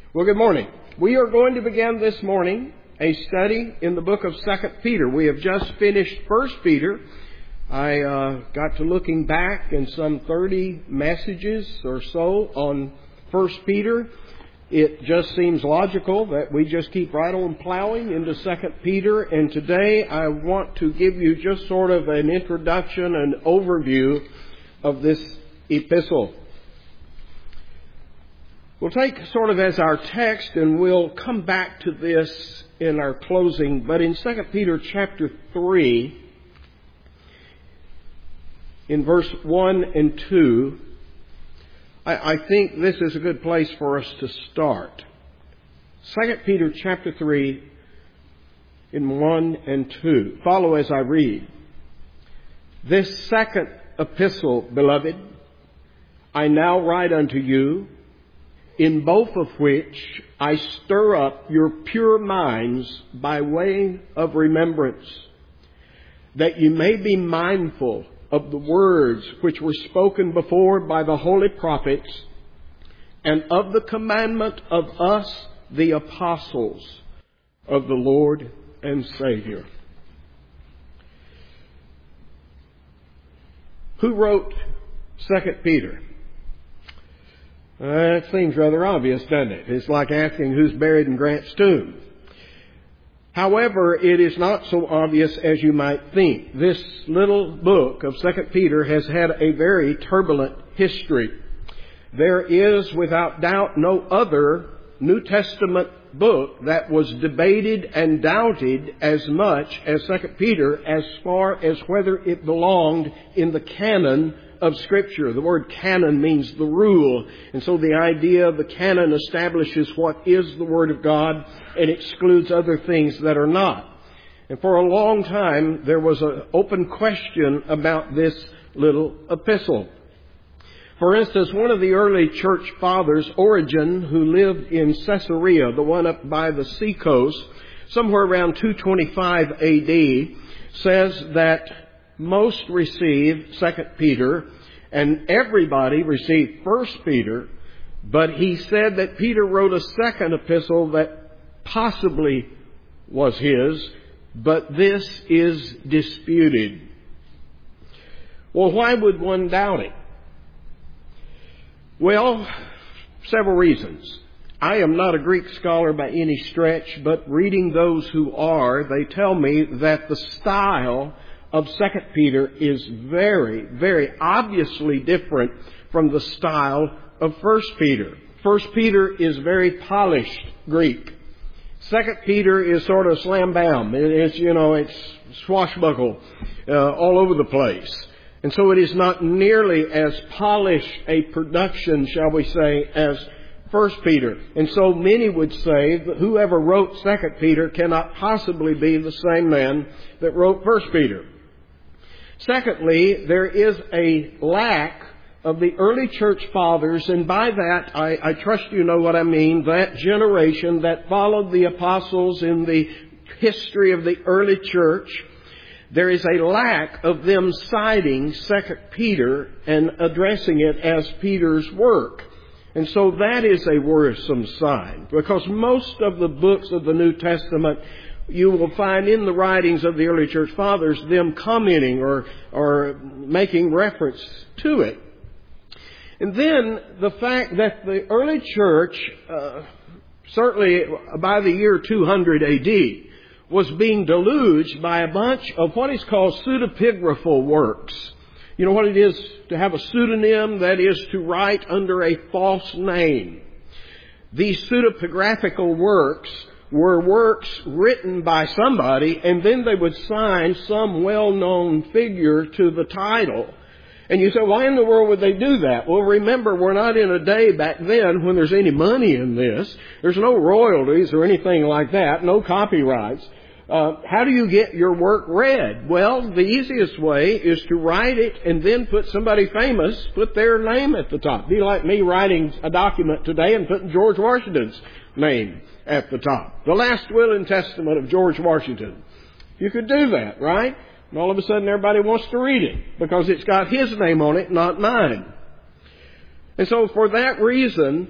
Well, good morning. We are going to begin this morning a study in the book of 2 Peter. We have just finished 1 Peter. I got to looking back in some 30 messages or so on 1 Peter. It just seems logical that we just keep right on plowing into 2 Peter. And today I want to give you just sort of an introduction and overview of this epistle. We'll take sort of as our text, and we'll come back to this in our closing. But in 2 Peter chapter 3, in verse 1 and 2, I think this is a good place for us to start. 2 Peter chapter 3, in 1 and 2. Follow as I read. This second epistle, beloved, I now write unto you, in both of which I stir up your pure minds by way of remembrance, that you may be mindful of the words which were spoken before by the holy prophets, and of the commandment of us, the apostles of the Lord and Savior. Who wrote 2 Peter? It seems rather obvious, doesn't it? It's like asking who's buried in Grant's tomb. However, it is not so obvious as you might think. This little book of 2 Peter has had a very turbulent history. There is, without doubt, no other New Testament book that was debated and doubted as much as 2 Peter as far as whether it belonged in the canon of Scripture. The word canon means the rule. And so the idea of the canon establishes what is the Word of God and excludes other things that are not. And for a long time, there was an open question about this little epistle. For instance, one of the early church fathers, Origen, who lived in Caesarea, the one up by the seacoast, somewhere around 225 AD, says that most received 2 Peter, and everybody received 1 Peter, but he said that Peter wrote a second epistle that possibly was his, but this is disputed. Well, why would one doubt it? Well, several reasons. I am not a Greek scholar by any stretch, but reading those who are, they tell me that the style of 2 Peter is very, very obviously different from the style of 1 Peter. 1 Peter is very polished Greek. 2 Peter is sort of slam bam. It's swashbuckle all over the place. And so it is not nearly as polished a production, shall we say, as 1 Peter. And so many would say that whoever wrote 2 Peter cannot possibly be the same man that wrote 1 Peter. Secondly, there is a lack of the early church fathers, and by that I trust you know what I mean, that generation that followed the apostles in the history of the early church. There is a lack of them citing 2 Peter and addressing it as Peter's work. And so that is a worrisome sign, because most of the books of the New Testament you will find in the writings of the early church fathers them commenting or making reference to it. And then the fact that the early church, certainly by the year 200 AD, was being deluged by a bunch of what is called pseudepigraphal works. You know what it is to have a pseudonym? That is to write under a false name. These pseudepigraphical works were works written by somebody, and then they would sign some well-known figure to the title. And you say, why in the world would they do that? Well, remember, we're not in a day back then when there's any money in this. There's no royalties or anything like that, no copyrights. How do you get your work read? Well, the easiest way is to write it and then put somebody famous, put their name at the top. Be like me writing a document today and putting George Washington's name at the top. The last will and testament of George Washington. You could do that, right? And all of a sudden everybody wants to read it because it's got his name on it, not mine. And so for that reason,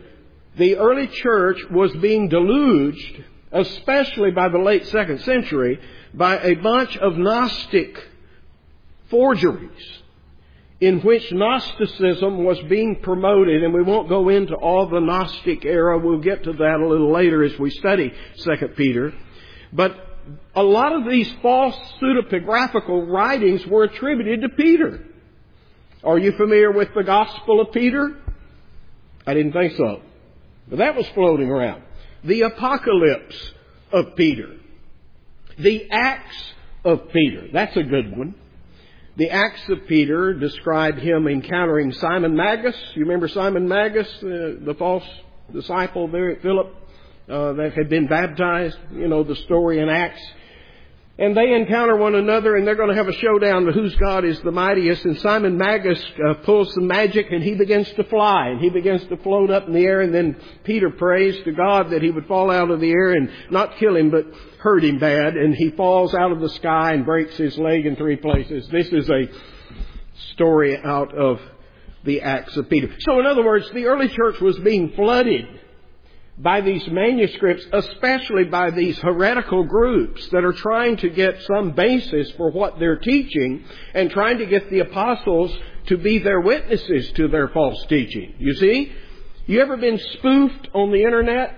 The early church was being deluged, especially by the late 2nd century, by a bunch of Gnostic forgeries in which Gnosticism was being promoted. And we won't go into all the Gnostic era. We'll get to that a little later as we study 2 Peter. But a lot of these false pseudepigraphical writings were attributed to Peter. Are you familiar with the Gospel of Peter? I didn't think so. But that was floating around. The Apocalypse of Peter. The Acts of Peter. That's a good one. The Acts of Peter describe him encountering Simon Magus. You remember Simon Magus, the false disciple there at Philip that had been baptized? You know the story in Acts. And they encounter one another, and they're going to have a showdown to whose God is the mightiest. And Simon Magus pulls some magic, and he begins to fly, and he begins to float up in the air. And then Peter prays to God that he would fall out of the air and not kill him, but hurt him bad. And he falls out of the sky and breaks his leg in 3 places. This is a story out of the Acts of Peter. So in other words, the early church was being flooded by these manuscripts, especially by these heretical groups that are trying to get some basis for what they're teaching and trying to get the apostles to be their witnesses to their false teaching. You see? You ever been spoofed on the internet?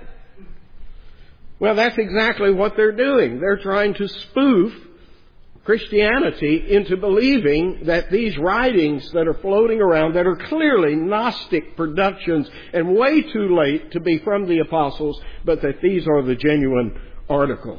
Well, that's exactly what they're doing. They're trying to spoof Christianity into believing that these writings that are floating around, that are clearly Gnostic productions and way too late to be from the apostles, but that these are the genuine article.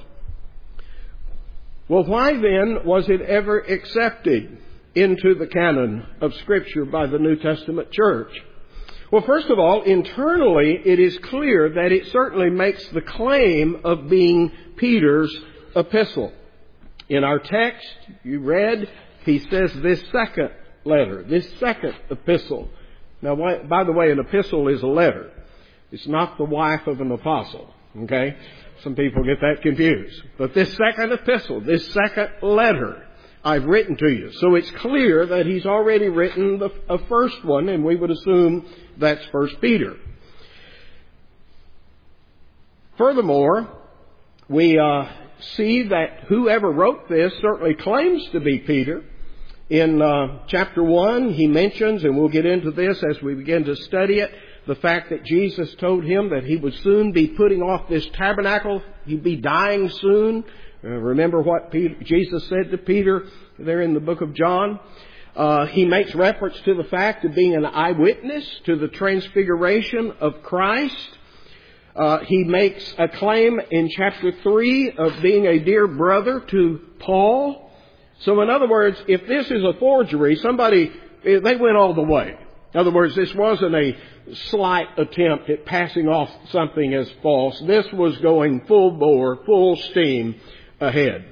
Well, why then was it ever accepted into the canon of Scripture by the New Testament church? Well, first of all, internally it is clear that it certainly makes the claim of being Peter's epistle. In our text, you read, he says this second letter, this second epistle. Now, by the way, an epistle is a letter. It's not the wife of an apostle. Okay? Some people get that confused. But this second epistle, this second letter, I've written to you. So it's clear that he's already written a first one, and we would assume that's 1 Peter. Furthermore, we see that whoever wrote this certainly claims to be Peter. In chapter 1, he mentions, and we'll get into this as we begin to study it, the fact that Jesus told him that he would soon be putting off this tabernacle. He'd be dying soon. Remember what Jesus said to Peter there in the book of John. He makes reference to the fact of being an eyewitness to the transfiguration of Christ. He makes a claim in chapter 3 of being a dear brother to Paul. So in other words, if this is a forgery, they went all the way. In other words, this wasn't a slight attempt at passing off something as false. This was going full bore, full steam ahead.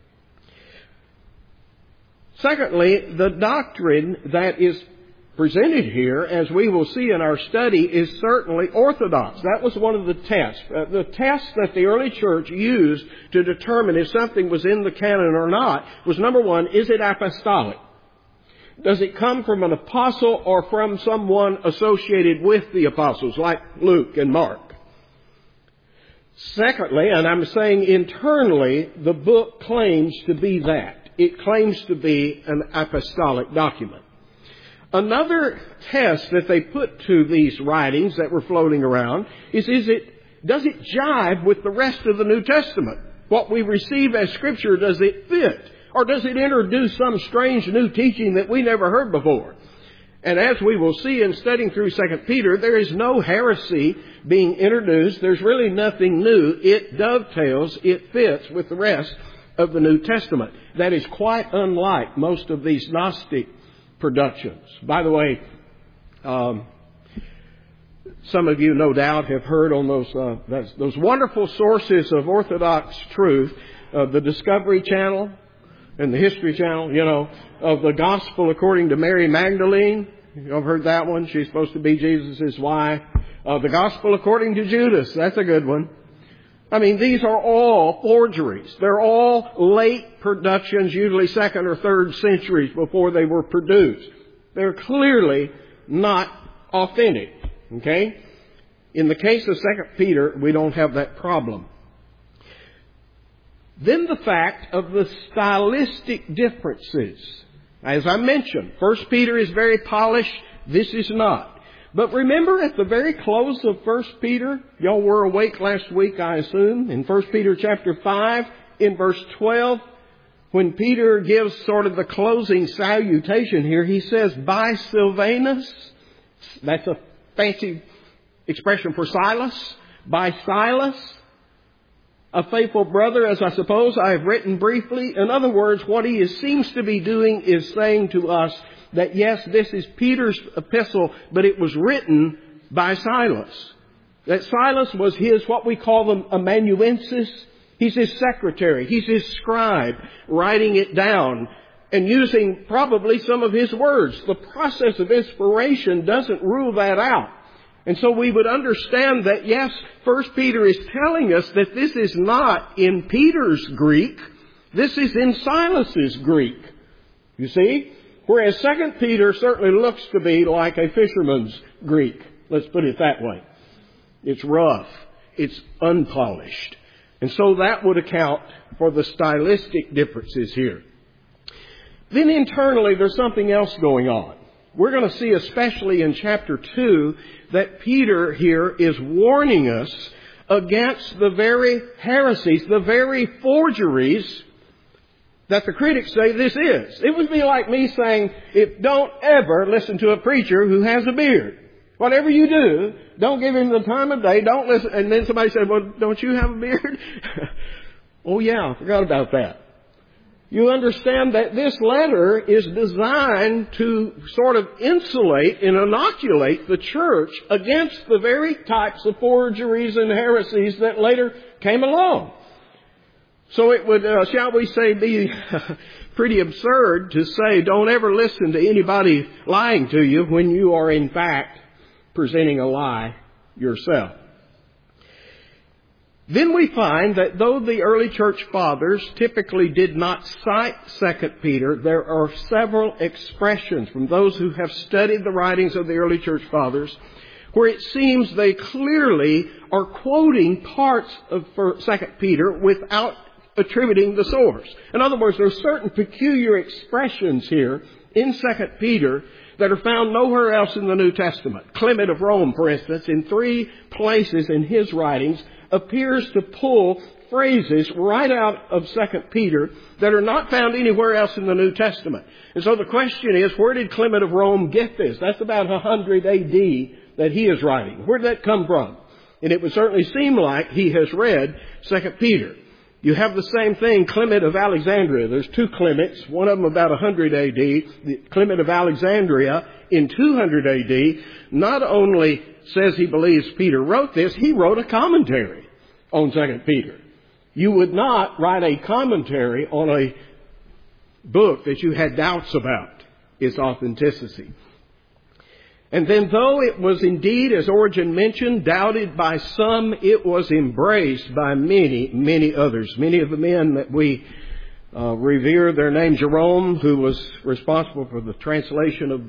Secondly, the doctrine that is presented here, as we will see in our study, is certainly orthodox. That was one of the tests. The test that the early church used to determine if something was in the canon or not was, number one, is it apostolic? Does it come from an apostle or from someone associated with the apostles, like Luke and Mark? Secondly, and I'm saying internally, the book claims to be that. It claims to be an apostolic document. Another test that they put to these writings that were floating around is does it jive with the rest of the New Testament? What we receive as Scripture, does it fit? Or does it introduce some strange new teaching that we never heard before? And as we will see in studying through 2 Peter, there is no heresy being introduced. There's really nothing new. It dovetails, it fits with the rest of the New Testament. That is quite unlike most of these Gnostic productions. By the way, some of you no doubt have heard on those wonderful sources of Orthodox truth, the Discovery Channel and the History Channel, of the Gospel according to Mary Magdalene. You've heard that one. She's supposed to be Jesus' wife. The Gospel according to Judas. That's a good one. I mean, these are all forgeries. They're all late productions, usually 2nd or 3rd centuries before they were produced. They're clearly not authentic. Okay? In the case of 2 Peter, we don't have that problem. Then the fact of the stylistic differences. As I mentioned, 1 Peter is very polished. This is not. But remember at the very close of 1 Peter, y'all were awake last week, I assume, in 1 Peter chapter 5, in verse 12, when Peter gives sort of the closing salutation here, he says, by Silvanus, that's a fancy expression for Silas, by Silas, a faithful brother, as I suppose I have written briefly. In other words, what he seems to be doing is saying to us that yes, this is Peter's epistle, but it was written by Silas. That Silas was his, what we call them, amanuensis. He's his secretary. He's his scribe, writing it down and using probably some of his words. The process of inspiration doesn't rule that out. And so we would understand that, yes, 1 Peter is telling us that this is not in Peter's Greek. This is in Silas's Greek. You see? Whereas 2 Peter certainly looks to be like a fisherman's Greek. Let's put it that way. It's rough. It's unpolished. And so that would account for the stylistic differences here. Then internally, there's something else going on. We're going to see, especially in chapter 2, that Peter here is warning us against the very heresies, the very forgeries that the critics say this is. It would be like me saying, don't ever listen to a preacher who has a beard. Whatever you do, don't give him the time of day, don't listen. And then somebody said, well, don't you have a beard? Oh yeah, I forgot about that. You understand that this letter is designed to sort of insulate and inoculate the church against the very types of forgeries and heresies that later came along. So it would, shall we say, be pretty absurd to say don't ever listen to anybody lying to you when you are in fact presenting a lie yourself. Then we find that though the early church fathers typically did not cite 2 Peter, there are several expressions from those who have studied the writings of the early church fathers where it seems they clearly are quoting parts of 2 Peter without attributing the source. In other words, there are certain peculiar expressions here in 2 Peter that are found nowhere else in the New Testament. Clement of Rome, for instance, in 3 places in his writings, appears to pull phrases right out of 2 Peter that are not found anywhere else in the New Testament. And so the question is, where did Clement of Rome get this? That's about 100 A.D. that he is writing. Where did that come from? And it would certainly seem like he has read 2 Peter. You have the same thing, Clement of Alexandria. There's 2 Clements, one of them about 100 A.D. The Clement of Alexandria in 200 A.D. not only says he believes Peter wrote this, he wrote a commentary on 2 Peter. You would not write a commentary on a book that you had doubts about its authenticity. And then though it was indeed, as Origen mentioned, doubted by some, it was embraced by many, many others. Many of the men that we revere, their name Jerome, who was responsible for the translation of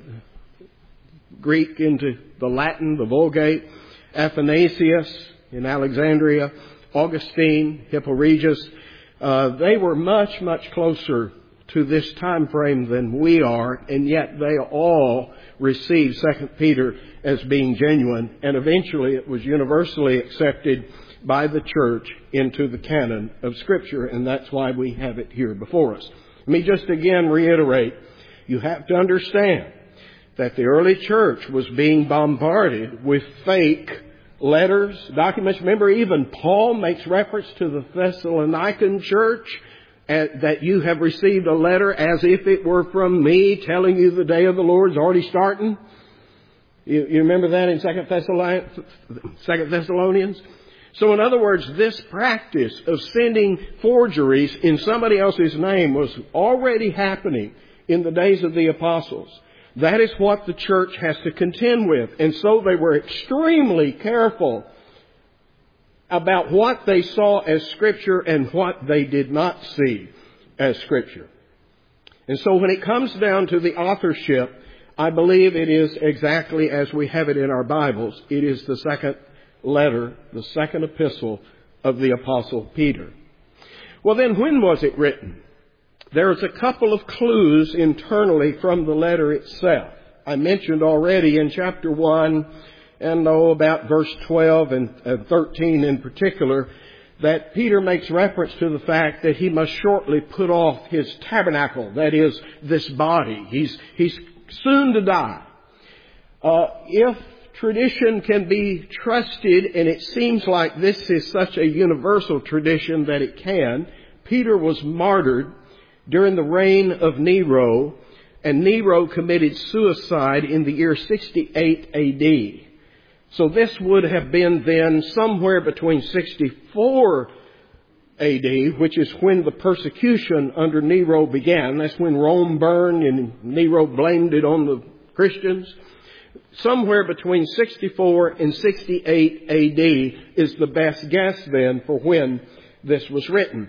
Greek into the Latin, the Vulgate, Athanasius in Alexandria, Augustine, Hipporegus. They were much, much closer to this time frame than we are, and yet they all received 2 Peter as being genuine, and eventually it was universally accepted by the church into the canon of Scripture, and that's why we have it here before us. Let me just again reiterate, you have to understand that the early church was being bombarded with fake letters, documents. Remember, even Paul makes reference to the Thessalonican church that you have received a letter as if it were from me telling you the day of the Lord's already starting. You remember that in 2 Thessalonians? So in other words, this practice of sending forgeries in somebody else's name was already happening in the days of the apostles. That is what the church has to contend with. And so they were extremely careful about what they saw as Scripture and what they did not see as Scripture. And so when it comes down to the authorship, I believe it is exactly as we have it in our Bibles. It is the second letter, the second epistle of the Apostle Peter. Well, then when was it written? There's a couple of clues internally from the letter itself. I mentioned already in chapter 1 and about verse 12 and 13 in particular, that Peter makes reference to the fact that he must shortly put off his tabernacle, that is, this body. He's soon to die. If tradition can be trusted, and it seems like this is such a universal tradition that it can, Peter was martyred during the reign of Nero, and Nero committed suicide in the year 68 AD. So this would have been then somewhere between 64 AD, which is when the persecution under Nero began. That's when Rome burned and Nero blamed it on the Christians. Somewhere between 64 and 68 AD is the best guess then for when this was written.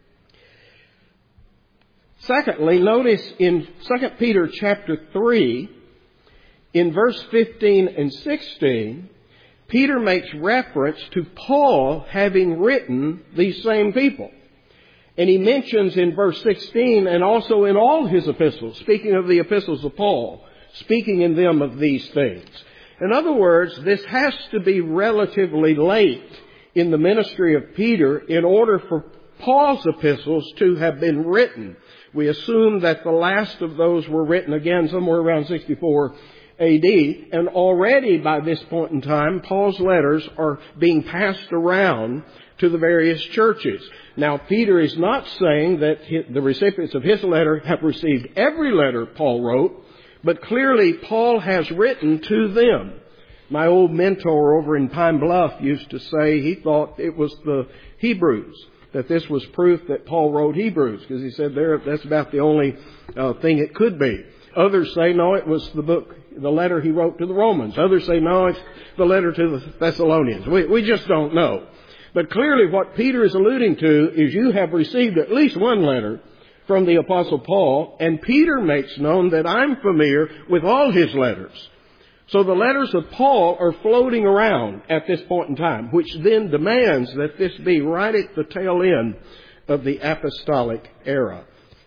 Secondly, notice in 2 Peter chapter 3, in verse 15 and 16, Peter makes reference to Paul having written these same people. And he mentions in verse 16 and also in all his epistles, speaking of the epistles of Paul, speaking in them of these things. In other words, this has to be relatively late in the ministry of Peter in order for Paul's epistles to have been written. We assume that the last of those were written again somewhere around 64 AD, and already by this point in time, Paul's letters are being passed around to the various churches. Now, Peter is not saying that the recipients of his letter have received every letter Paul wrote, but clearly Paul has written to them. My old mentor over in Pine Bluff used to say he thought it was the Hebrews, that this was proof that Paul wrote Hebrews, because he said that's about the only thing it could be. Others say, no, it was the letter he wrote to the Romans. Others say, no, it's the letter to the Thessalonians. We just don't know. But clearly what Peter is alluding to is you have received at least one letter from the Apostle Paul, and Peter makes known that I'm familiar with all his letters. So the letters of Paul are floating around at this point in time, which then demands that this be right at the tail end of the apostolic era.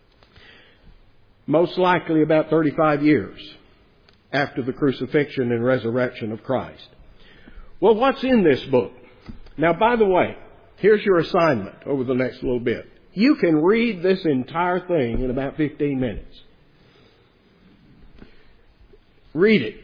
Most likely about 35 years after the crucifixion and resurrection of Christ. Well, what's in this book? Now, by the way, here's your assignment over the next little bit. You can read this entire thing in about 15 minutes. Read it.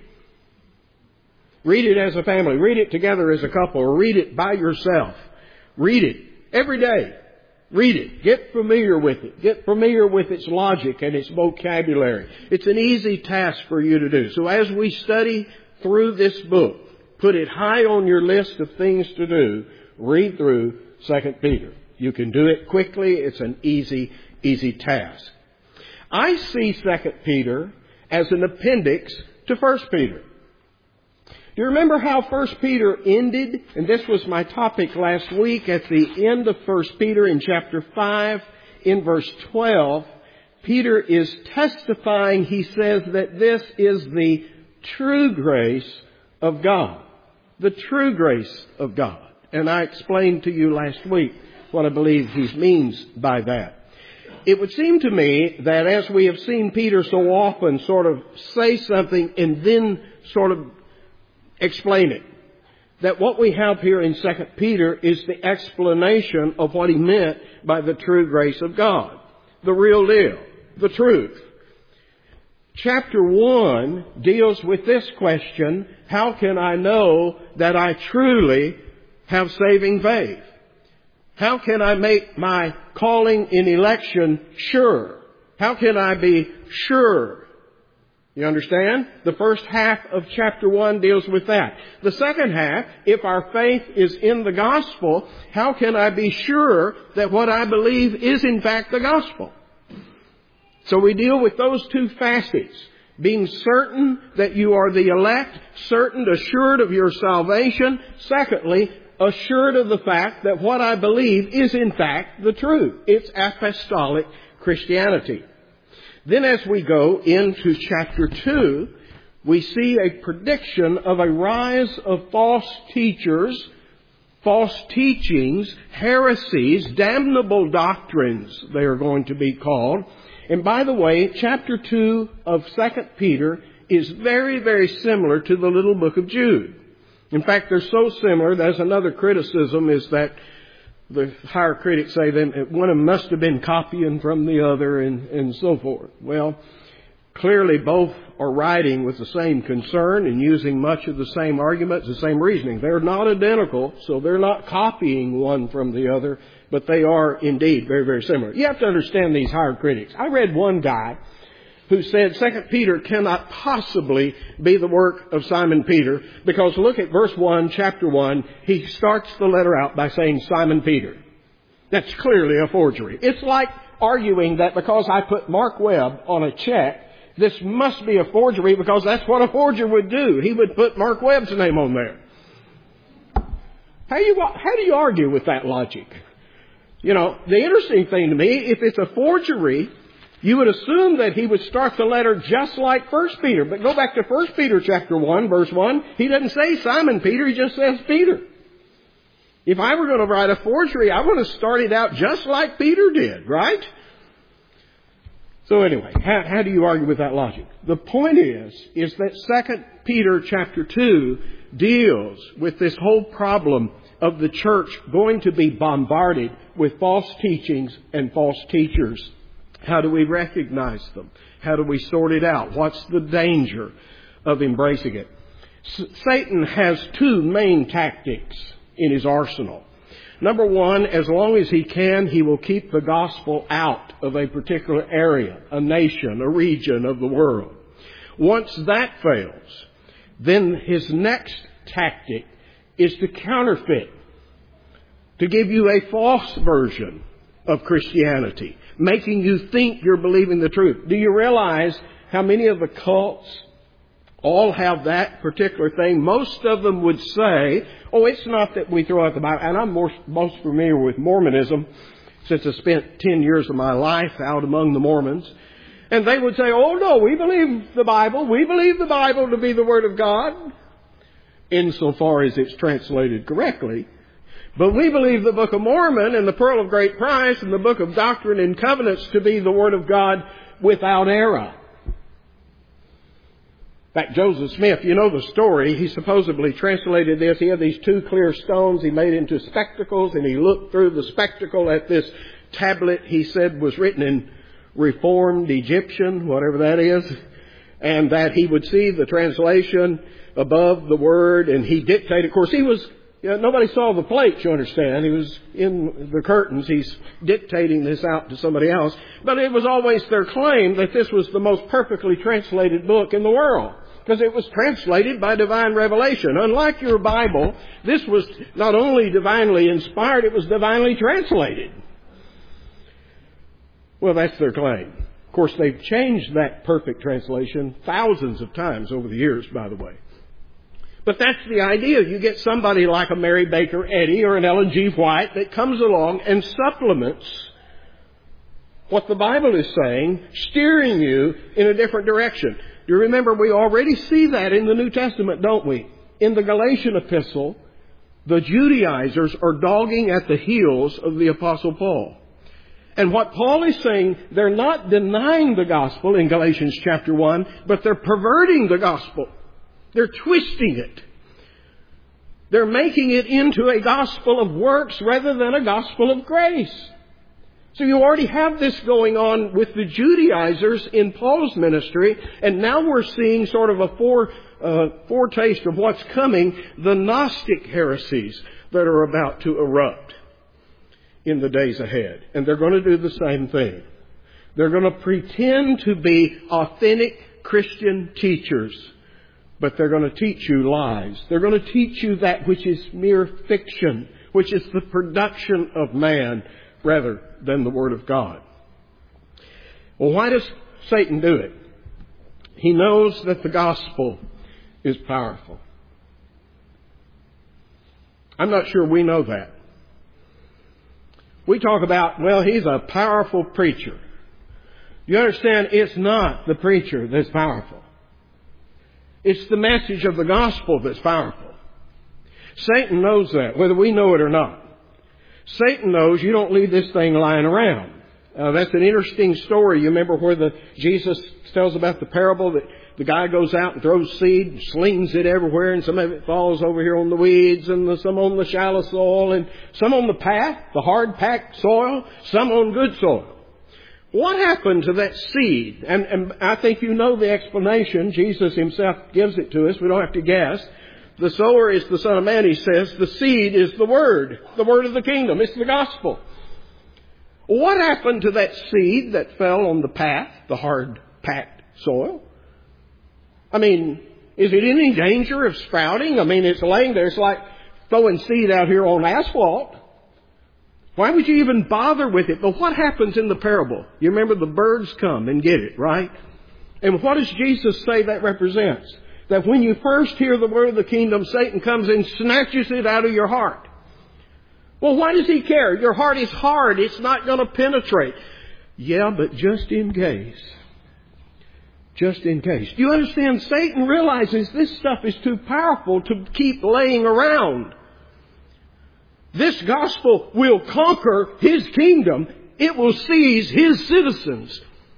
Read it as a family. Read it together as a couple, or read it by yourself. Read it every day. Read it. Get familiar with it. Get familiar with its logic and its vocabulary. It's an easy task for you to do. So as we study through this book, put it high on your list of things to do. Read through 2 Peter. You can do it quickly. It's an easy task. I see 2 Peter as an appendix to 1 Peter. Do you remember how 1 Peter ended? And this was my topic last week at the end of 1 Peter in chapter 5 in verse 12. Peter is testifying, he says that this is the true grace of God. The true grace of God. And I explained to you last week what I believe he means by that. It would seem to me that as we have seen Peter so often sort of say something and then sort of explain it, that what we have here in 2 Peter is the explanation of what he meant by the true grace of God. The real deal. The truth. Chapter 1 deals with this question: how can I know that I truly have saving faith? How can I make my calling in election sure? How can I be sure? You understand? The first half of chapter 1 deals with that. The second half, if our faith is in the gospel, how can I be sure that what I believe is in fact the gospel? So we deal with those two facets. Being certain that you are the elect, certain, assured of your salvation. Secondly, assured of the fact that what I believe is in fact the truth. It's apostolic Christianity. Then as we go into chapter 2, we see a prediction of a rise of false teachers, false teachings, heresies, damnable doctrines, they are going to be called. And by the way, chapter 2 of 2 Peter is very, very similar to the little book of Jude. In fact, they're so similar, there's another criticism is that the higher critics say that one of them must have been copying from the other and so forth. Well, clearly both are writing with the same concern and using much of the same arguments, the same reasoning. They're not identical, so they're not copying one from the other, but they are indeed very, very similar. You have to understand these higher critics. I read one guy who said 2 Peter cannot possibly be the work of Simon Peter because look at verse 1, chapter 1. He starts the letter out by saying Simon Peter. That's clearly a forgery. It's like arguing that because I put Mark Webb on a check, this must be a forgery because that's what a forger would do. He would put Mark Webb's name on there. How do you argue with that logic? You know, the interesting thing to me, if it's a forgery, you would assume that he would start the letter just like 1 Peter. But go back to 1 Peter chapter 1, verse 1. He doesn't say Simon Peter, he just says Peter. If I were going to write a forgery, I would have started out just like Peter did, right? So anyway, how do you argue with that logic? The point is that 2 Peter chapter 2 deals with this whole problem of the church going to be bombarded with false teachings and false teachers. How do we recognize them? How do we sort it out? What's the danger of embracing it? Satan has two main tactics in his arsenal. Number one, as long as he can, he will keep the gospel out of a particular area, a nation, a region of the world. Once that fails, then his next tactic is to counterfeit, to give you a false version of Christianity, making you think you're believing the truth. Do you realize how many of the cults all have that particular thing? Most of them would say, oh, it's not that we throw out the Bible. And I'm most familiar with Mormonism since I spent 10 years of my life out among the Mormons. And they would say, oh, no, we believe the Bible. We believe the Bible to be the Word of God, insofar as it's translated correctly. But we believe the Book of Mormon and the Pearl of Great Price and the Book of Doctrine and Covenants to be the Word of God without error. In fact, Joseph Smith, you know the story. He supposedly translated this. He had these two clear stones he made into spectacles, and he looked through the spectacle at this tablet he said was written in Reformed Egyptian, whatever that is, and that he would see the translation above the word, and he dictated. Of course, he was... nobody saw the plates, you understand. He was in the curtains. He's dictating this out to somebody else. But it was always their claim that this was the most perfectly translated book in the world, because it was translated by divine revelation. Unlike your Bible, this was not only divinely inspired, it was divinely translated. Well, that's their claim. Of course, they've changed that perfect translation thousands of times over the years, by the way. But that's the idea. You get somebody like a Mary Baker Eddy or an Ellen G. White that comes along and supplements what the Bible is saying, steering you in a different direction. Do you remember we already see that in the New Testament, don't we? In the Galatian epistle, the Judaizers are dogging at the heels of the Apostle Paul. And what Paul is saying, they're not denying the gospel in Galatians chapter 1, but they're perverting the gospel. They're twisting it. They're making it into a gospel of works rather than a gospel of grace. So you already have this going on with the Judaizers in Paul's ministry, and now we're seeing sort of a foretaste of what's coming, the Gnostic heresies that are about to erupt in the days ahead. And they're going to do the same thing. They're going to pretend to be authentic Christian teachers, but they're going to teach you lies. They're going to teach you that which is mere fiction, which is the production of man rather than the Word of God. Well, why does Satan do it? He knows that the gospel is powerful. I'm not sure we know that. We talk about, well, he's a powerful preacher. You understand, it's not the preacher that's powerful. It's the message of the gospel that's powerful. Satan knows that, whether we know it or not. Satan knows you don't leave this thing lying around. That's an interesting story. You remember where Jesus tells about the parable that the guy goes out and throws seed, slings it everywhere, and some of it falls over here on the weeds, and some on the shallow soil, and some on the path, the hard-packed soil, some on good soil. What happened to that seed? And I think you know the explanation. Jesus himself gives it to us. We don't have to guess. The sower is the Son of Man, he says. The seed is the Word of the kingdom. It's the gospel. What happened to that seed that fell on the path, the hard-packed soil? I mean, is it in any danger of sprouting? I mean, it's laying there. It's like throwing seed out here on asphalt. Why would you even bother with it? But what happens in the parable? You remember the birds come and get it, right? And what does Jesus say that represents? That when you first hear the word of the kingdom, Satan comes and snatches it out of your heart. Well, why does he care? Your heart is hard. It's not going to penetrate. Yeah, but just in case. Just in case. Do you understand? Satan realizes this stuff is too powerful to keep laying around. This gospel will conquer his kingdom. It will seize his citizens.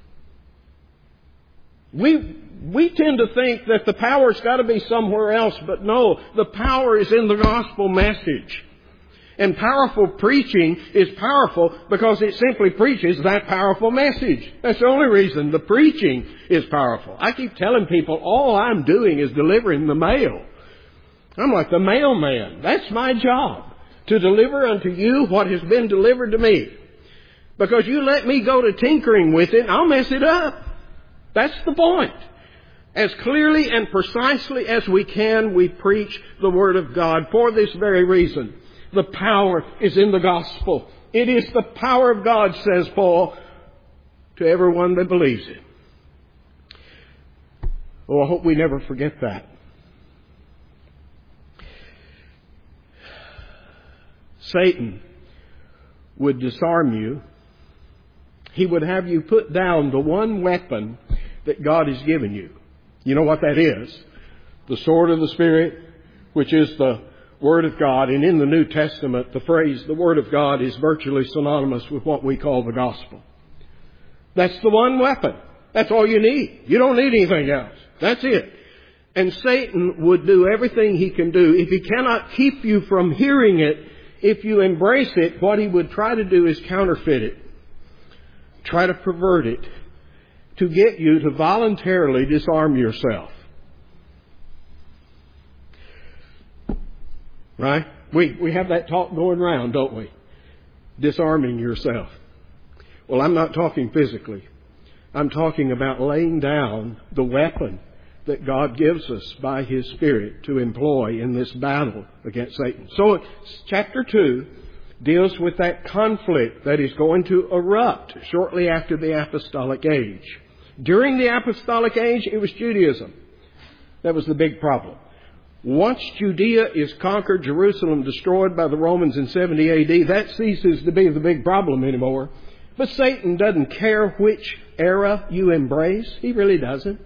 We tend to think that the power's got to be somewhere else, but no, the power is in the gospel message. And powerful preaching is powerful because it simply preaches that powerful message. That's the only reason the preaching is powerful. I keep telling people all I'm doing is delivering the mail. I'm like the mailman. That's my job. To deliver unto you what has been delivered to me. Because you let me go to tinkering with it, I'll mess it up. That's the point. As clearly and precisely as we can, we preach the Word of God for this very reason. The power is in the gospel. It is the power of God, says Paul, to everyone that believes it. Oh, I hope we never forget that. Satan would disarm you. He would have you put down the one weapon that God has given you. You know what that is? The sword of the Spirit, which is the Word of God. And in the New Testament, the phrase, the Word of God, is virtually synonymous with what we call the gospel. That's the one weapon. That's all you need. You don't need anything else. That's it. And Satan would do everything he can do. If he cannot keep you from hearing it, if you embrace it, what he would try to do is counterfeit it. Try to pervert it. To get you to voluntarily disarm yourself. Right? We have that talk going around, don't we? Disarming yourself. Well, I'm not talking physically. I'm talking about laying down the weapon that God gives us by His Spirit to employ in this battle against Satan. So, chapter 2 deals with that conflict that is going to erupt shortly after the apostolic age. During the apostolic age, it was Judaism. That was the big problem. Once Judea is conquered, Jerusalem destroyed by the Romans in 70 AD, that ceases to be the big problem anymore. But Satan doesn't care which era you embrace. He really doesn't.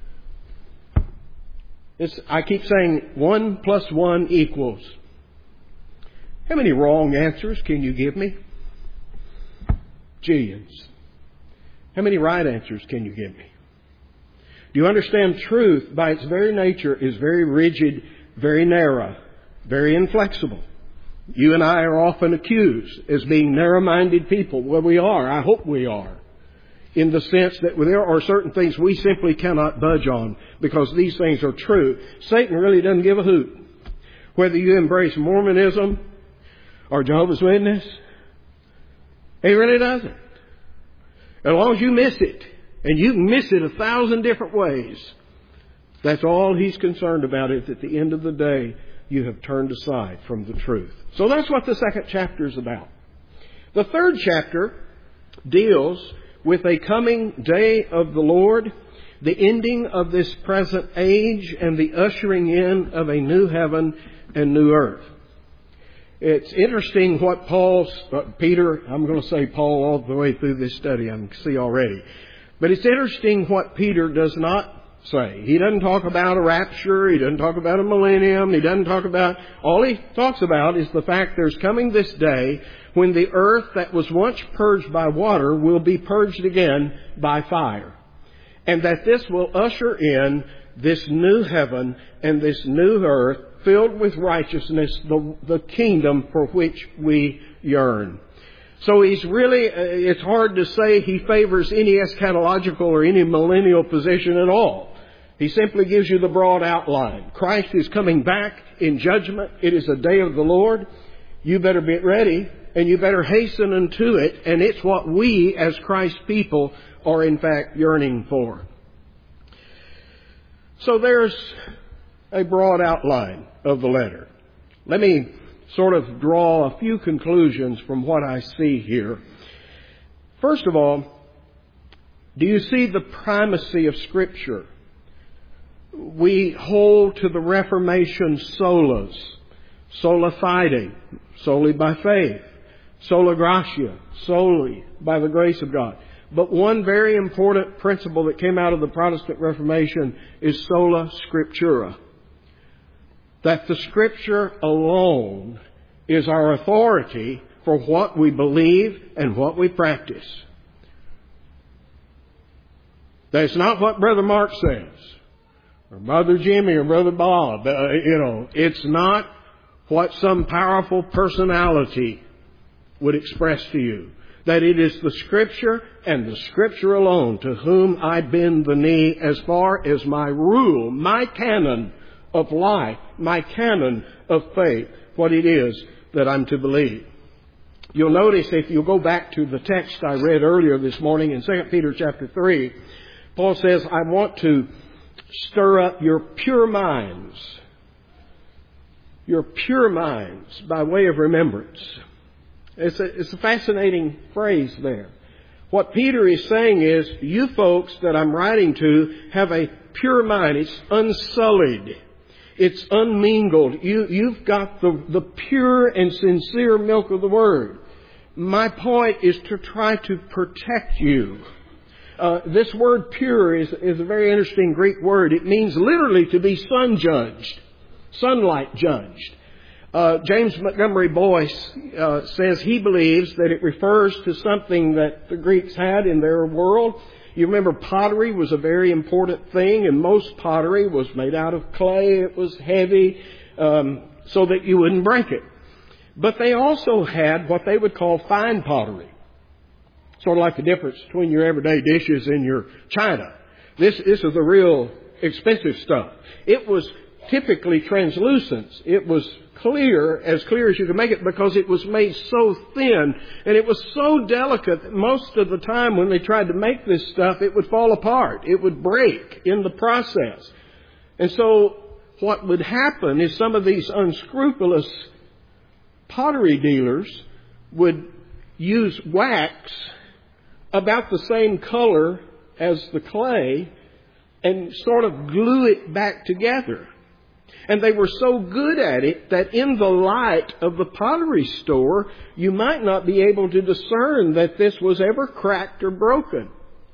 I keep saying 1 + 1 equals. How many wrong answers can you give me? Jillions. How many right answers can you give me? Do you understand truth by its very nature is very rigid, very narrow, very inflexible? You and I are often accused as being narrow-minded people. Well, we are. I hope we are. In the sense that there are certain things we simply cannot budge on because these things are true. Satan really doesn't give a hoot. Whether you embrace Mormonism or Jehovah's Witness, he really doesn't. As long as you miss it, and you can miss it 1,000 different ways, that's all he's concerned about is at the end of the day, you have turned aside from the truth. So that's what the second chapter is about. The third chapter deals with a coming day of the Lord, the ending of this present age, and the ushering in of a new heaven and new earth. It's interesting what Peter, I'm going to say Paul all the way through this study, I can see already. But it's interesting what Peter does not say. He doesn't talk about a rapture. He doesn't talk about a millennium. He doesn't talk about... All he talks about is the fact there's coming this day when the earth that was once purged by water will be purged again by fire. And that this will usher in this new heaven and this new earth filled with righteousness, the kingdom for which we yearn. So he's really, it's hard to say he favors any eschatological or any millennial position at all. He simply gives you the broad outline. Christ is coming back in judgment. It is a day of the Lord. You better get ready and you better hasten unto it. And it's what we as Christ's people are in fact yearning for. So there's a broad outline of the letter. Let me sort of draw a few conclusions from what I see here. First of all, do you see the primacy of Scripture? We hold to the Reformation solas, sola fide, solely by faith, sola gratia, solely by the grace of God. But one very important principle that came out of the Protestant Reformation is sola scriptura. That the Scripture alone is our authority for what we believe and what we practice. That's not what Brother Mark says, or Brother Jimmy, or Brother Bob. It's not what some powerful personality would express to you. That it is the Scripture and the Scripture alone to whom I bend the knee as far as my rule, my canon of life, my canon of faith, what it is that I'm to believe. You'll notice if you go back to the text I read earlier this morning in 2 Peter chapter 3, Paul says, I want to stir up your pure minds by way of remembrance. It's a fascinating phrase there. What Peter is saying is, you folks that I'm writing to have a pure mind. It's unsullied. It's unmingled. You've got the pure and sincere milk of the Word. My point is to try to protect you. This word pure is a very interesting Greek word. It means literally to be sun-judged, sunlight judged. James Montgomery Boyce says he believes that it refers to something that the Greeks had in their world. You remember pottery was a very important thing, and most pottery was made out of clay. It was heavy, so that you wouldn't break it. But they also had what they would call fine pottery. Sort of like the difference between your everyday dishes and your china. This is the real expensive stuff. It was typically translucent. It was clear as you could make it, because it was made so thin and it was so delicate that most of the time when they tried to make this stuff, it would fall apart. It would break in the process. And so what would happen is some of these unscrupulous pottery dealers would use wax about the same color as the clay and sort of glue it back together. And they were so good at it that in the light of the pottery store, you might not be able to discern that this was ever cracked or broken.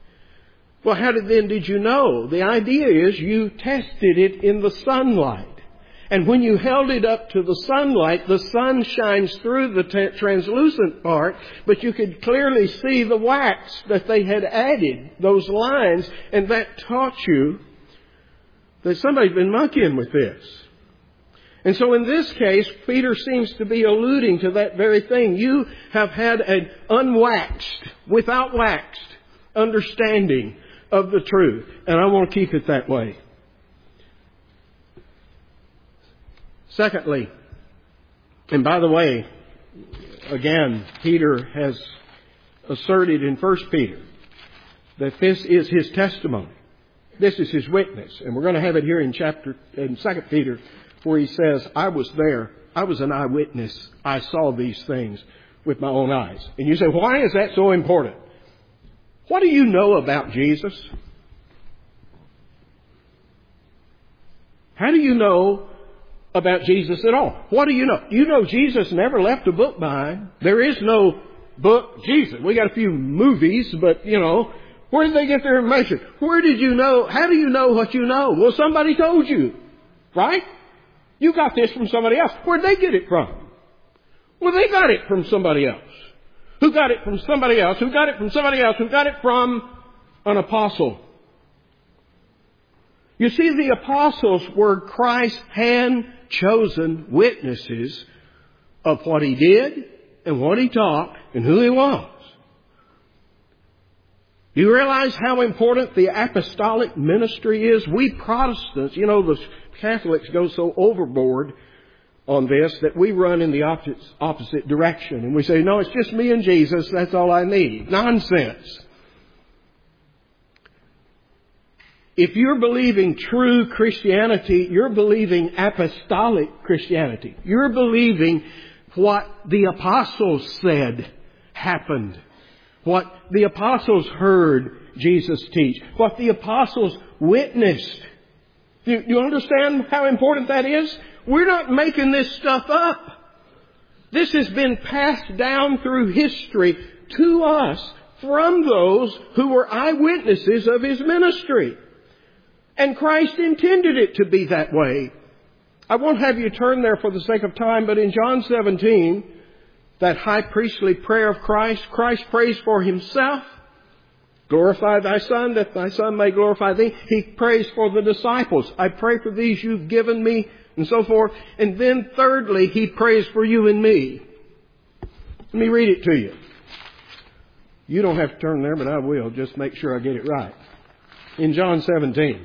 Well, how did you know? The idea is you tested it in the sunlight. And when you held it up to the sunlight, the sun shines through the translucent part, but you could clearly see the wax that they had added, those lines, and that taught you that somebody's been monkeying with this. And so in this case, Peter seems to be alluding to that very thing. You have had an unwaxed, without waxed, understanding of the truth. And I want to keep it that way. Secondly, and by the way, again, Peter has asserted in 1 Peter that this is his testimony. This is his witness. And we're going to have it here in 2 Peter, where he says, I was there. I was an eyewitness. I saw these things with my own eyes. And you say, why is that so important? What do you know about Jesus? How do you know about Jesus at all? What do you know? You know Jesus never left a book behind. There is no book Jesus. We got a few movies, but Where did they get their information? Where did you know? How do you know what you know? Well, somebody told you. Right? You got this from somebody else. Where'd they get it from? Well, they got it from somebody else. Who got it from somebody else? Who got it from somebody else? Who got it from an apostle? You see, the apostles were Christ's hand-chosen witnesses of what He did and what He taught and who He was. Do you realize how important the apostolic ministry is? We Protestants, the Catholics go so overboard on this that we run in the opposite direction. And we say, no, it's just me and Jesus. That's all I need. Nonsense. If you're believing true Christianity, you're believing apostolic Christianity. You're believing what the apostles said happened. What the apostles heard Jesus teach. What the apostles witnessed. Do you understand how important that is? We're not making this stuff up. This has been passed down through history to us from those who were eyewitnesses of His ministry. And Christ intended it to be that way. I won't have you turn there for the sake of time, but in John 17, that high priestly prayer of Christ, Christ prays for Himself. Glorify Thy Son, that Thy Son may glorify Thee. He prays for the disciples. I pray for these You've given me, and so forth. And then thirdly, He prays for you and me. Let me read it to you. You don't have to turn there, but I will. Just make sure I get it right. In John 17.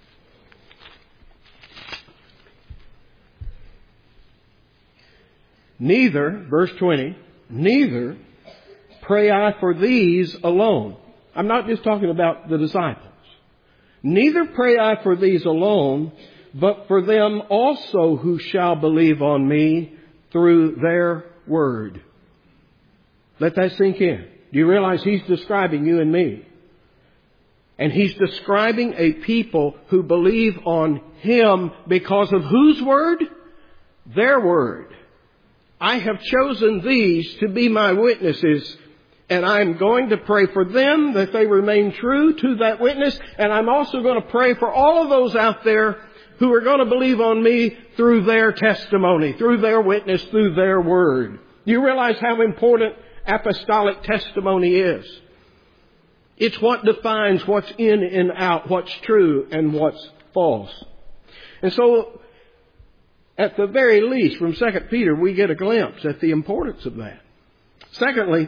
Neither, verse 20, neither pray I for these alone. I'm not just talking about the disciples. Neither pray I for these alone, but for them also who shall believe on me through their word. Let that sink in. Do you realize He's describing you and me? And He's describing a people who believe on Him because of whose word? Their word. I have chosen these to be my witnesses, and I'm going to pray for them that they remain true to that witness, and I'm also going to pray for all of those out there who are going to believe on me through their testimony, through their witness, through their word. Do you realize how important apostolic testimony is? It's what defines what's in and out, what's true and what's false. And so, at the very least, from 2 Peter, we get a glimpse at the importance of that. Secondly,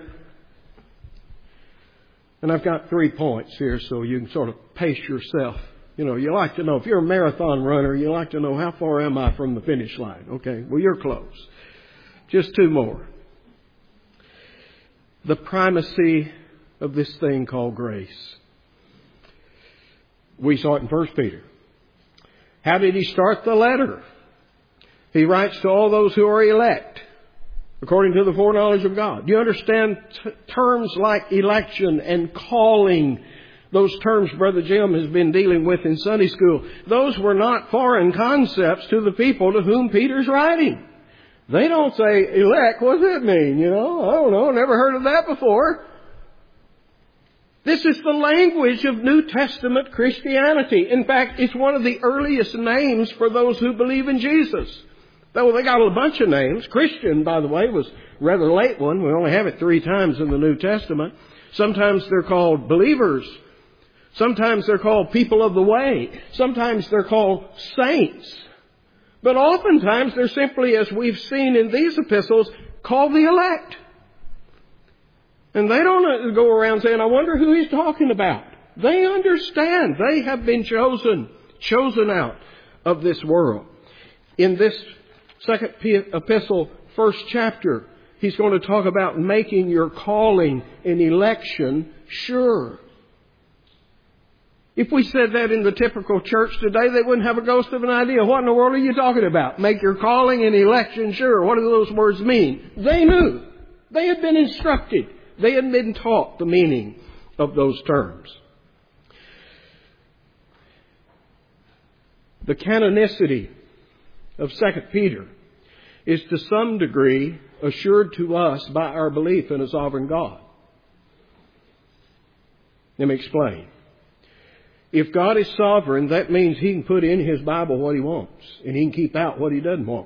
and I've got 3 points here so you can sort of pace yourself. You like to know, if you're a marathon runner, you like to know how far am I from the finish line. Okay, well, you're close. Just 2 more. The primacy of this thing called grace. We saw it in 1 Peter. How did he start the letter? He writes to all those who are elect, according to the foreknowledge of God. Do you understand terms like election and calling? Those terms Brother Jim has been dealing with in Sunday school. Those were not foreign concepts to the people to whom Peter's writing. They don't say, elect, what does that mean? I don't know, never heard of that before. This is the language of New Testament Christianity. In fact, it's one of the earliest names for those who believe in Jesus. Though they got a bunch of names. Christian, by the way, was a rather late one. We only have it 3 times in the New Testament. Sometimes they're called believers. Sometimes they're called people of the way. Sometimes they're called saints. But oftentimes they're simply, as we've seen in these epistles, called the elect. And they don't go around saying, I wonder who he's talking about. They understand. They have been chosen out of this world. In this 2nd epistle, 1st chapter, he's going to talk about making your calling and election sure. If we said that in the typical church today, they wouldn't have a ghost of an idea. What in the world are you talking about? Make your calling and election sure. What do those words mean? They knew. They had been instructed. They had been taught the meaning of those terms. The canonicity of 2 Peter is to some degree assured to us by our belief in a sovereign God. Let me explain. If God is sovereign, that means He can put in His Bible what He wants, and He can keep out what He doesn't want.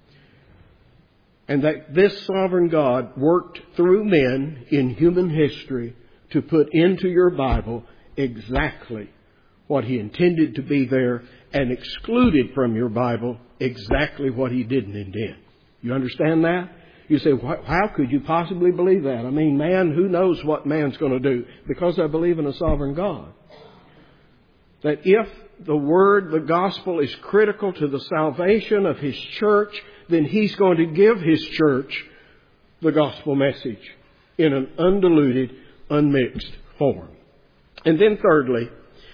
And that this sovereign God worked through men in human history to put into your Bible exactly what He intended to be there, and excluded from your Bible exactly what He didn't intend. You understand that? You say, how could you possibly believe that? I mean, man, who knows what man's going to do? Because I believe in a sovereign God. That if the Word, the Gospel, is critical to the salvation of His church, then He's going to give His church the Gospel message in an undiluted, unmixed form. And then thirdly,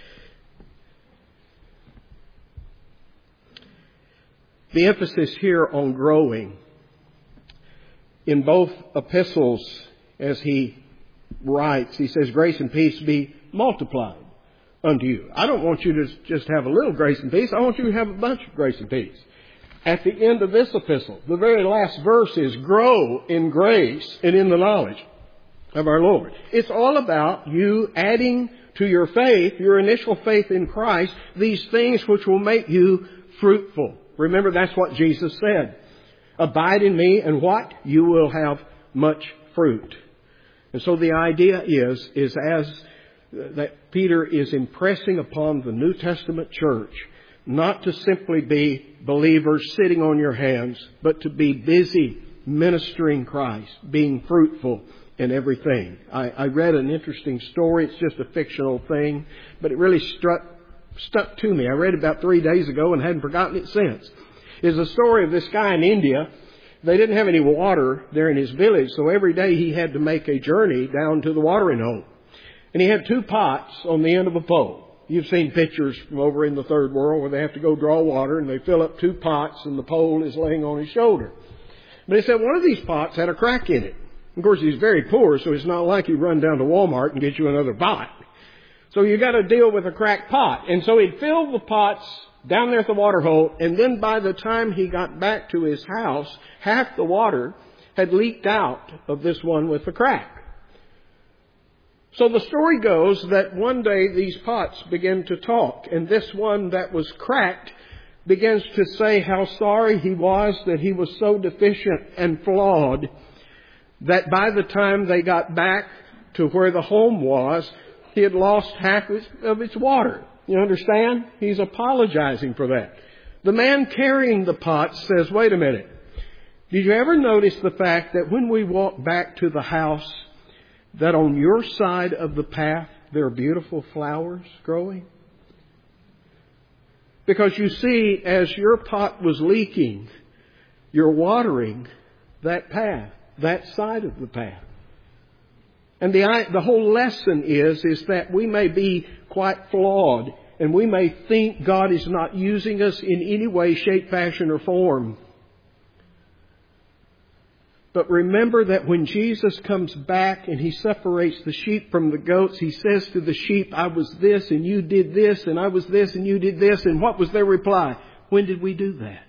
the emphasis here on growing. In both epistles, as he writes, he says, grace and peace be multiplied unto you. I don't want you to just have a little grace and peace. I want you to have a bunch of grace and peace. At the end of this epistle, the very last verse is, grow in grace and in the knowledge of our Lord. It's all about you adding to your faith, your initial faith in Christ, these things which will make you fruitful. Remember, that's what Jesus said. Abide in me, and what? You will have much fruit. And so the idea is as that Peter is impressing upon the New Testament church not to simply be believers sitting on your hands, but to be busy ministering Christ, being fruitful in everything. I read an interesting story. It's just a fictional thing, but it really stuck to me. I read it about 3 days ago and hadn't forgotten it since. It's a story of this guy in India. They didn't have any water there in his village, so every day he had to make a journey down to the watering hole. And he had 2 pots on the end of a pole. You've seen pictures from over in the third world where they have to go draw water and they fill up 2 pots and the pole is laying on his shoulder. But he said one of these pots had a crack in it. Of course, he's very poor, so it's not like you run down to Walmart and get you another pot. So you got to deal with a cracked pot. And so he'd fill the pots down there at the water hole, and then by the time he got back to his house, half the water had leaked out of this one with the crack. So the story goes that one day these pots began to talk, and this one that was cracked begins to say how sorry he was that he was so deficient and flawed that by the time they got back to where the home was, he had lost half of its water. You understand? He's apologizing for that. The man carrying the pot says, wait a minute. Did you ever notice the fact that when we walk back to the house, that on your side of the path, there are beautiful flowers growing? Because you see, as your pot was leaking, you're watering that path, that side of the path. And the whole lesson is that we may be quite flawed, and we may think God is not using us in any way, shape, fashion, or form. But remember that when Jesus comes back and He separates the sheep from the goats, He says to the sheep, I was this and you did this, and I was this and you did this. And what was their reply? When did we do that?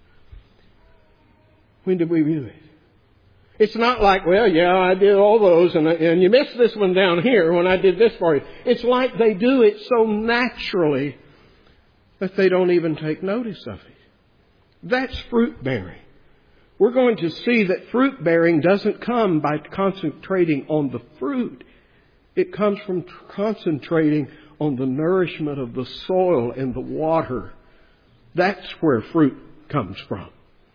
When did we do it? It's not like, well, yeah, I did all those and you missed this one down here when I did this for you. It's like they do it so naturally that they don't even take notice of it. That's fruit bearing. We're going to see that fruit bearing doesn't come by concentrating on the fruit. It comes from concentrating on the nourishment of the soil and the water. That's where fruit comes from.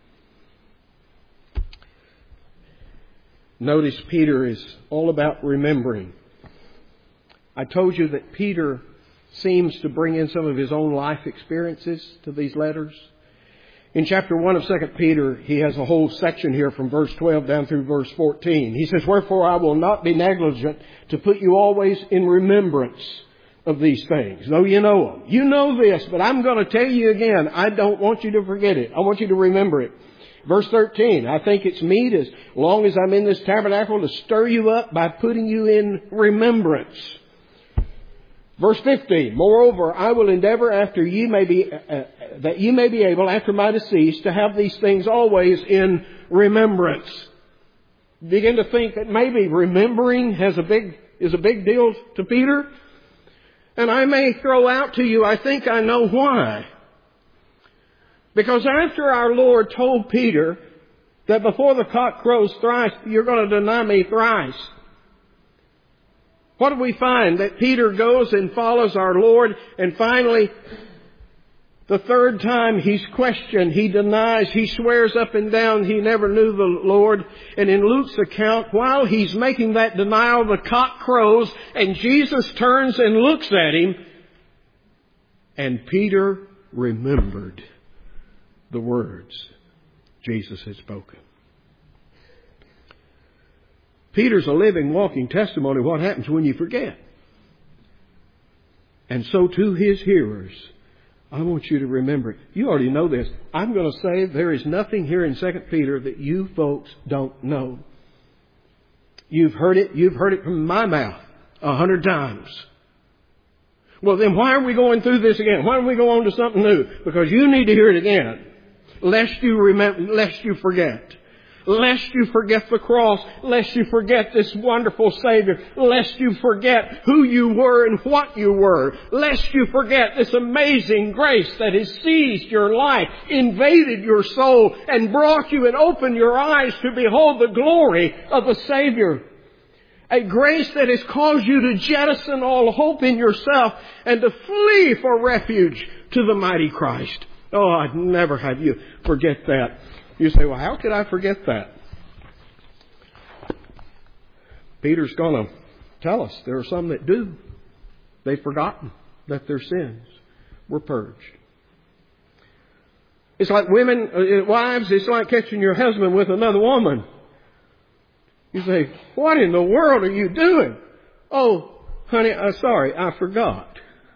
Notice Peter is all about remembering. I told you that Peter seems to bring in some of his own life experiences to these letters. In chapter 1 of 2 Peter, he has a whole section here from verse 12 down through verse 14. He says, wherefore I will not be negligent to put you always in remembrance of these things, though you know them. You know this, but I'm going to tell you again. I don't want you to forget it. I want you to remember it. Verse 13, I think it's meet as long as I'm in this tabernacle to stir you up by putting you in remembrance. Verse 15, moreover, I will endeavor after you may be, that you may be able after my decease to have these things always in remembrance. Begin to think that maybe remembering has a big is a big deal to Peter? And I may throw out to you, I think I know why. Because after our Lord told Peter that before the cock crows thrice, you're going to deny me thrice, what do we find? That Peter goes and follows our Lord, and finally, the third time he's questioned, he denies, he swears up and down he never knew the Lord. And in Luke's account, while he's making that denial, the cock crows, and Jesus turns and looks at him, and Peter remembered the words Jesus had spoken. Peter's a living, walking testimony of what happens when you forget. And so to his hearers, I want you to remember it. You already know this. I'm going to say there is nothing here in 2 Peter that you folks don't know. You've heard it. You've heard it from my mouth 100 times. Well, then why are we going through this again? Why don't we go on to something new? Because you need to hear it again. Lest you remember, lest you forget. Lest you forget the cross, lest you forget this wonderful Savior, lest you forget who you were and what you were, lest you forget this amazing grace that has seized your life, invaded your soul, and brought you and opened your eyes to behold the glory of the Savior. A grace that has caused you to jettison all hope in yourself and to flee for refuge to the mighty Christ. Oh, I'd never have you forget that. You say, well, how could I forget that? Peter's going to tell us there are some that do. They've forgotten that their sins were purged. It's like wives, it's like catching your husband with another woman. You say, what in the world are you doing? Oh, honey, sorry, I forgot.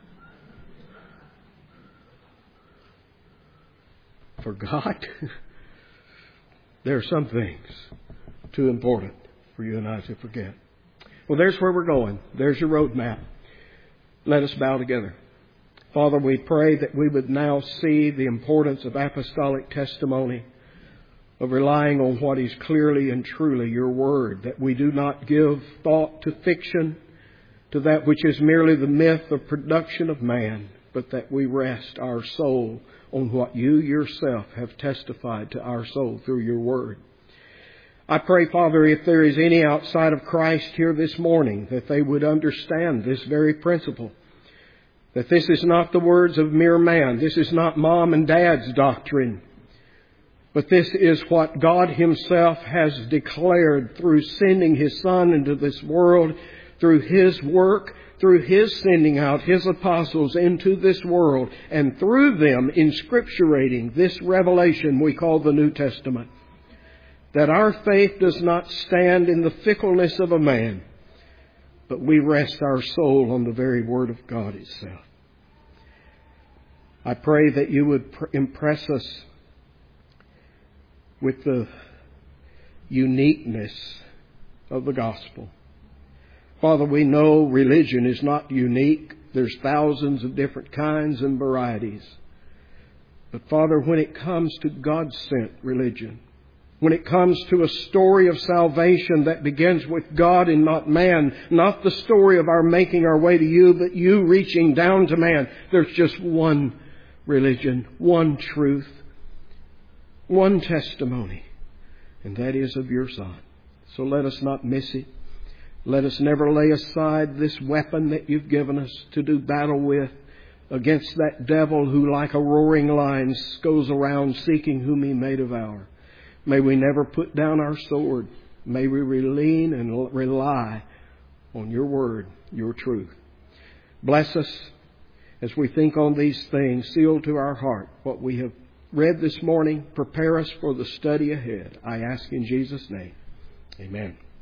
Forgot? There are some things too important for you and I to forget. Well, there's where we're going. There's your roadmap. Let us bow together. Father, we pray that we would now see the importance of apostolic testimony, of relying on what is clearly and truly your word, that we do not give thought to fiction, to that which is merely the myth or production of man, but that we rest our soul on what you yourself have testified to our soul through your word. I pray, Father, if there is any outside of Christ here this morning, that they would understand this very principle, that this is not the words of mere man. This is not mom and dad's doctrine, but this is what God Himself has declared through sending His Son into this world, through His work, through His sending out His apostles into this world, and through them inscripturating this revelation we call the New Testament. That our faith does not stand in the fickleness of a man, but we rest our soul on the very Word of God itself. I pray that you would impress us with the uniqueness of the gospel. Father, we know religion is not unique. There's thousands of different kinds and varieties. But Father, when it comes to God-sent religion, when it comes to a story of salvation that begins with God and not man, not the story of our making our way to you, but you reaching down to man, there's just one religion, one truth, one testimony, and that is of your Son. So let us not miss it. Let us never lay aside this weapon that you've given us to do battle with against that devil who, like a roaring lion, goes around seeking whom he may devour. May we never put down our sword. May we lean and rely on your word, your truth. Bless us as we think on these things. Seal to our heart what we have read this morning. Prepare us for the study ahead. I ask in Jesus' name. Amen.